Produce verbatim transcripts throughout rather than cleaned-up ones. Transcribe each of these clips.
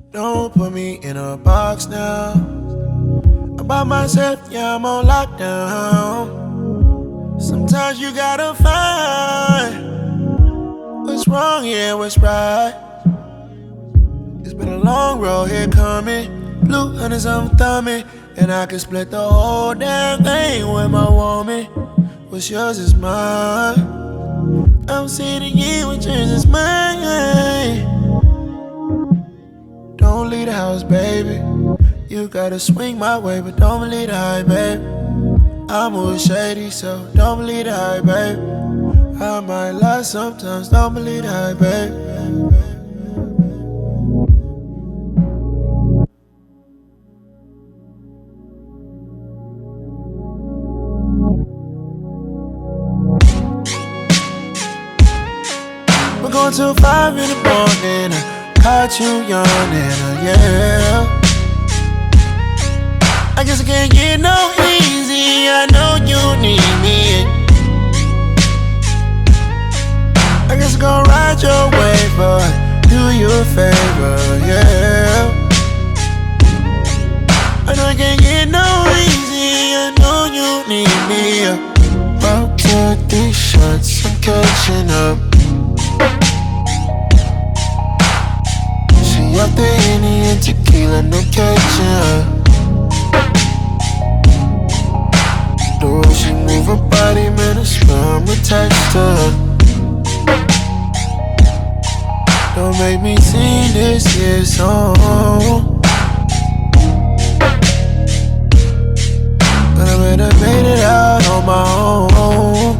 Don't put me in a box now. I'm by myself, yeah, I'm on lockdown. Sometimes you gotta find what's wrong, yeah, what's right. It's been a long road here coming. Blue hunters on thumbing, and I can split the whole damn thing with my woman. What's yours is mine. I'm sitting here with yours is mine. Don't leave the house, baby. You gotta swing my way, but don't believe the hype, baby. I'm always shady, so don't believe the hype, baby. I might lie sometimes, don't believe the hype, baby. We're going till five in the morning. I caught you yawning, uh, yeah. I guess I can't get no easy. I know you need me. I guess I'm gonna ride your wave, but do you a favor, yeah. I know I can't get no easy. I know you need me. About to these shots, I'm catching up. She up the Henny and tequila, no catching up. The way she move her body, man, I swear I'm attached to her. Don't make me sing this here song, but I bet I made it out on my own.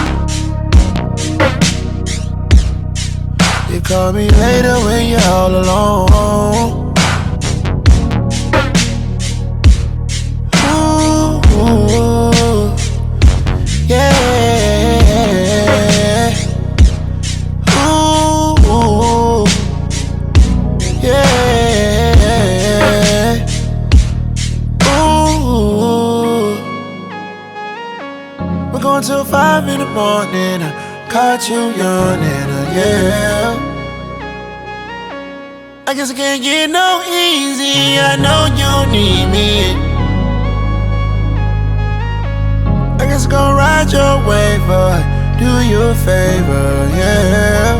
You call me later when you're all alone. Ooh, yeah. Ooh, yeah. Ooh. We're going till five in the morning. I caught you yawning, uh, yeah. I guess I can't get no easy. I know you need me. I guess I'm gonna ride your wave, but do you a favor, yeah.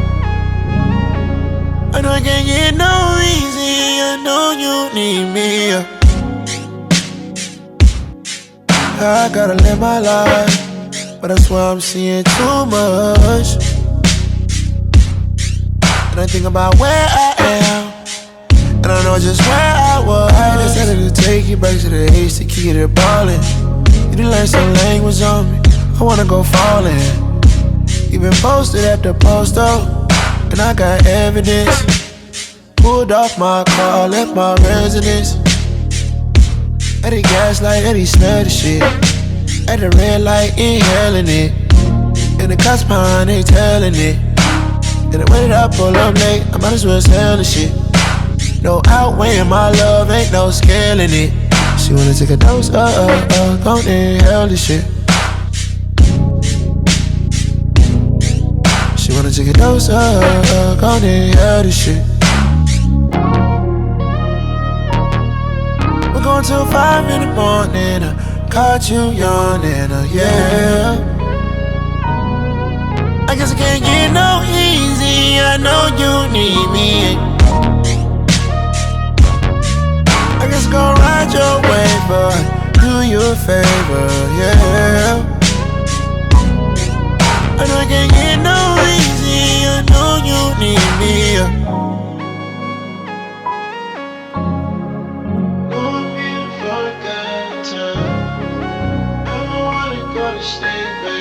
I know I can't get no easy. I know you need me. I gotta live my life, but I swear I'm seeing too much. And I think about where I am, and I know just where I was. I decided to take you back to the H to keep it ballin'. You done learn some language on me, I wanna go fallin'. You been posted at the post up, and I got evidence. Pulled off my car, left my residence. At the gas light, at the smell the shit. At the red light, inhaling it. And the cops behind, they telling it. And the way that I pull up late, I might as well sell the shit. No outweighing my love, ain't no scaling it. She wanna take a dose, uh, uh, uh, gon' inhale the shit. She wanna take a dose, uh, uh, gon' inhale the shit. We're going till five in the morning. I caught you yawning, uh, yeah. I guess I can't get no easy. I know you need me. I guess I'm gonna ride your wave, but do you a favor, yeah. I know I can't get no easy. I know you need me. Don't be a fuck that time. I don't wanna go to sleep, baby.